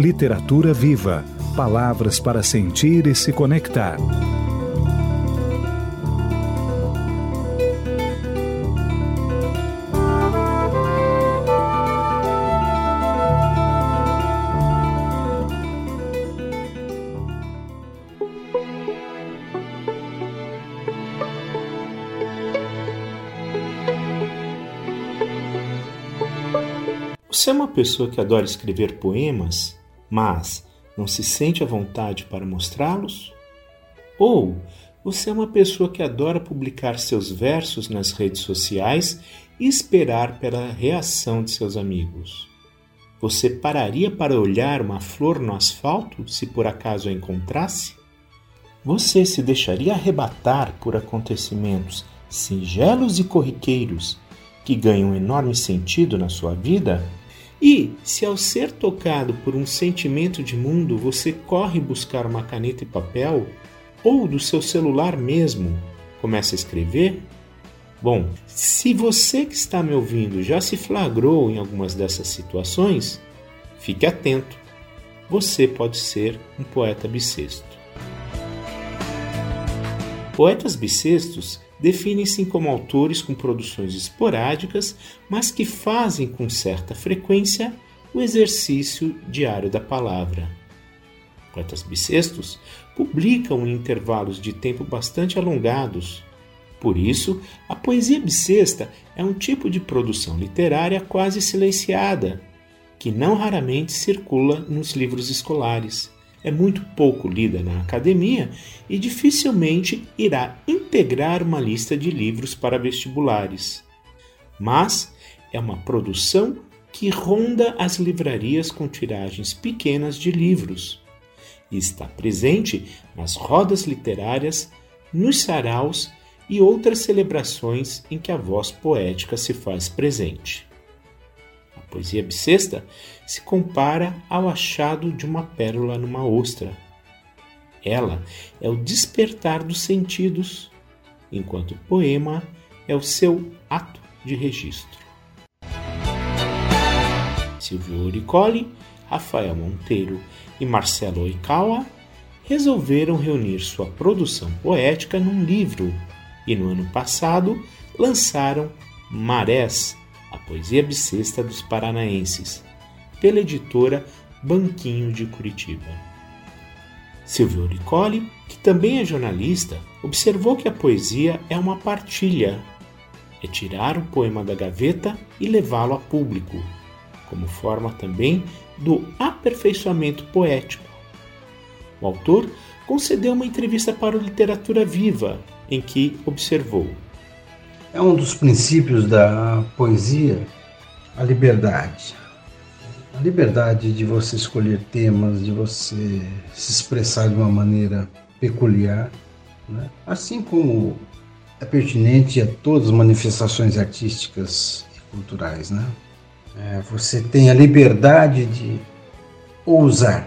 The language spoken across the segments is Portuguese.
Literatura Viva. Palavras para sentir e se conectar. Você é uma pessoa que adora escrever poemas, mas não se sente à vontade para mostrá-los? Ou você é uma pessoa que adora publicar seus versos nas redes sociais e esperar pela reação de seus amigos? Você pararia para olhar uma flor no asfalto se por acaso a encontrasse? Você se deixaria arrebatar por acontecimentos singelos e corriqueiros que ganham enorme sentido na sua vida? E, se ao ser tocado por um sentimento de mundo, você corre buscar uma caneta e papel, ou do seu celular mesmo, começa a escrever? Bom, se você que está me ouvindo já se flagrou em algumas dessas situações, fique atento. Você pode ser um poeta bissexto. Poetas bissextos definem-se como autores com produções esporádicas, mas que fazem com certa frequência o exercício diário da palavra. Poetas bissextos publicam em intervalos de tempo bastante alongados. Por isso, a poesia bissexta é um tipo de produção literária quase silenciada, que não raramente circula nos livros escolares. É muito pouco lida na academia e dificilmente irá integrar uma lista de livros para vestibulares. Mas é uma produção que ronda as livrarias com tiragens pequenas de livros e está presente nas rodas literárias, nos saraus e outras celebrações em que a voz poética se faz presente. A poesia bissexta se compara ao achado de uma pérola numa ostra. Ela é o despertar dos sentidos, enquanto o poema é o seu ato de registro. Silvio Oricoli, Rafael Monteiro e Marcelo Oikawa resolveram reunir sua produção poética num livro e no ano passado lançaram Marés, a poesia bissexta dos paranaenses, pela editora Banquinho de Curitiba. Silvio Oricoli, que também é jornalista, observou que a poesia é uma partilha, é tirar o poema da gaveta e levá-lo a público, como forma também do aperfeiçoamento poético. O autor concedeu uma entrevista para o Literatura Viva, em que observou: é um dos princípios da poesia a liberdade. A liberdade de você escolher temas, de você se expressar de uma maneira peculiar, né? Assim como é pertinente a todas as manifestações artísticas e culturais, né? Você tem a liberdade de ousar.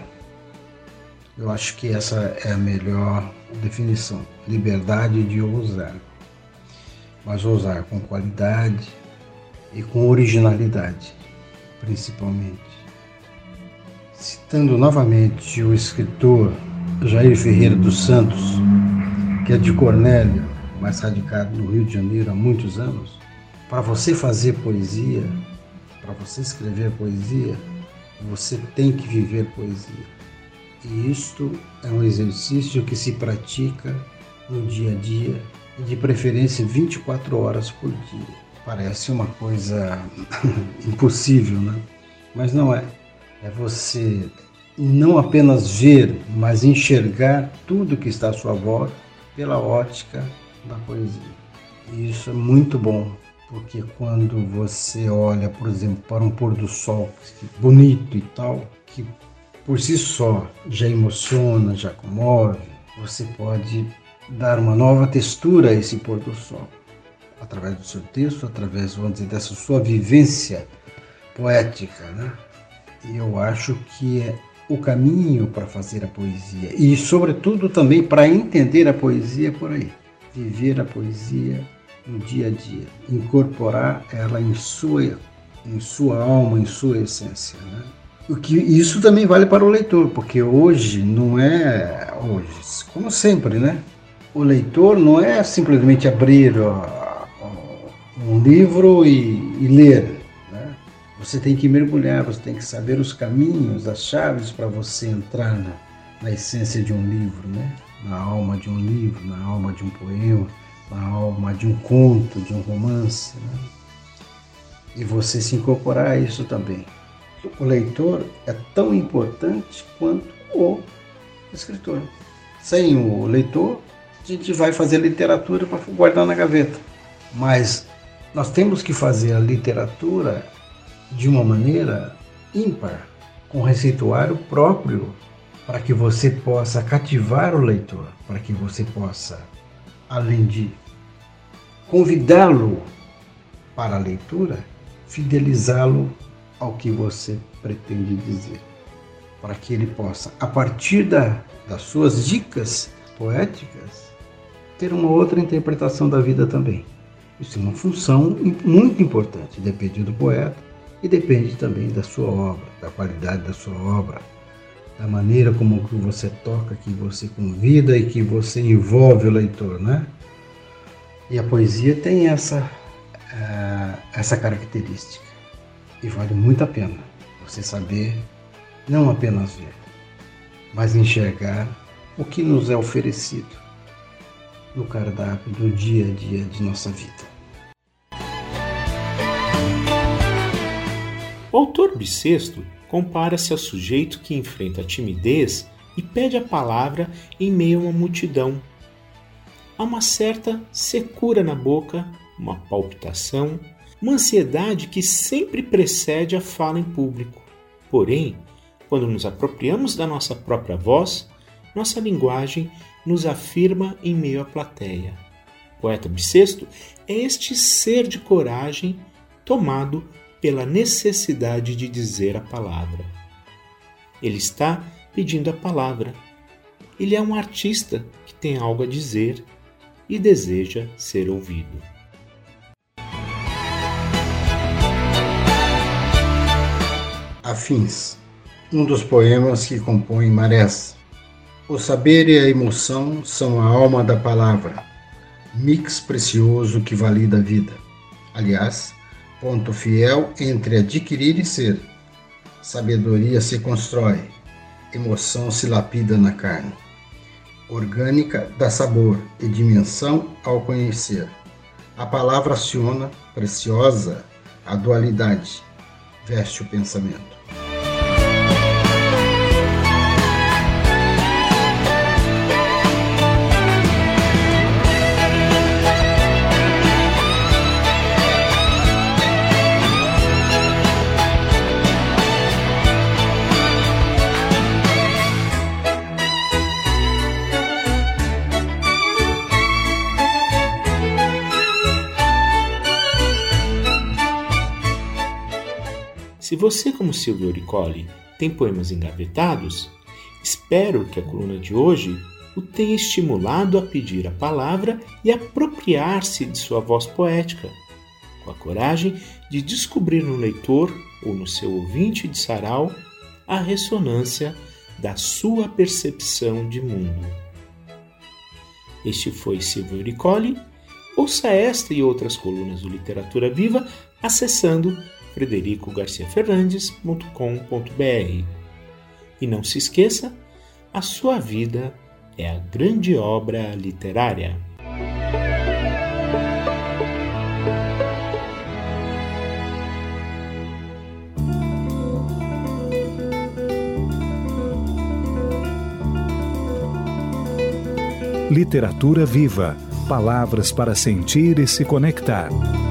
Eu acho que essa é a melhor definição. Liberdade de ousar. Mas ousar com qualidade e com originalidade, principalmente. Citando novamente o escritor Jair Ferreira dos Santos, que é de Cornélio, mas radicado no Rio de Janeiro há muitos anos, para você fazer poesia, para você escrever poesia, você tem que viver poesia. E isto é um exercício que se pratica no dia a dia, e de preferência 24 horas por dia. Parece uma coisa impossível, né? Mas não é. É você não apenas ver, mas enxergar tudo que está à sua volta pela ótica da poesia. E isso é muito bom, porque quando você olha, por exemplo, para um pôr do sol bonito e tal, que por si só já emociona, já comove, você pode dar uma nova textura a esse pôr do sol, através do seu texto, através, vamos dizer, dessa sua vivência poética, né? E eu acho que é o caminho para fazer a poesia e, sobretudo, também para entender a poesia por aí. Viver a poesia no dia a dia, incorporar ela em sua alma, em sua essência, né? Isso também vale para o leitor, porque hoje, como sempre, né? O leitor não é simplesmente abrir um livro e ler, né? Você tem que mergulhar, você tem que saber os caminhos, as chaves para você entrar na essência de um livro, né? Na alma de um livro, na alma de um poema, na alma de um conto, de um romance, né? E você se incorporar a isso também. O leitor é tão importante quanto o escritor. Sem o leitor, a gente vai fazer literatura para guardar na gaveta. Mas nós temos que fazer a literatura de uma maneira ímpar, com receituário próprio, para que você possa cativar o leitor, para que você possa, além de convidá-lo para a leitura, fidelizá-lo ao que você pretende dizer, para que ele possa, a partir das suas dicas poéticas, ter uma outra interpretação da vida também. Isso é uma função muito importante, depende do poeta e depende também da sua obra, da qualidade da sua obra, da maneira como que você toca, que você convida e que você envolve o leitor, né? E a poesia tem essa característica. E vale muito a pena você saber não apenas ver, mas enxergar o que nos é oferecido no cardápio do dia a dia de nossa vida. O autor bissexto compara-se ao sujeito que enfrenta a timidez e pede a palavra em meio a uma multidão. Há uma certa secura na boca, uma palpitação, uma ansiedade que sempre precede a fala em público. Porém, quando nos apropriamos da nossa própria voz, nossa linguagem nos afirma em meio à plateia. O poeta bissexto é este ser de coragem tomado pela necessidade de dizer a palavra. Ele está pedindo a palavra. Ele é um artista que tem algo a dizer e deseja ser ouvido. Afins, um dos poemas que compõem Marés. O saber e a emoção são a alma da palavra, mix precioso que valida a vida. Aliás, ponto fiel entre adquirir e ser. Sabedoria se constrói, emoção se lapida na carne. Orgânica dá sabor e dimensão ao conhecer. A palavra aciona, preciosa, a dualidade, veste o pensamento. Se você, como Silvio Oricoli, tem poemas engavetados, espero que a coluna de hoje o tenha estimulado a pedir a palavra e apropriar-se de sua voz poética, com a coragem de descobrir no leitor ou no seu ouvinte de sarau a ressonância da sua percepção de mundo. Este foi Silvio Oricoli. Ouça esta e outras colunas do Literatura Viva acessando fredericogarciafernandes.com.br. E não se esqueça, a sua vida é a grande obra literária. Literatura Viva. Palavras para sentir e se conectar.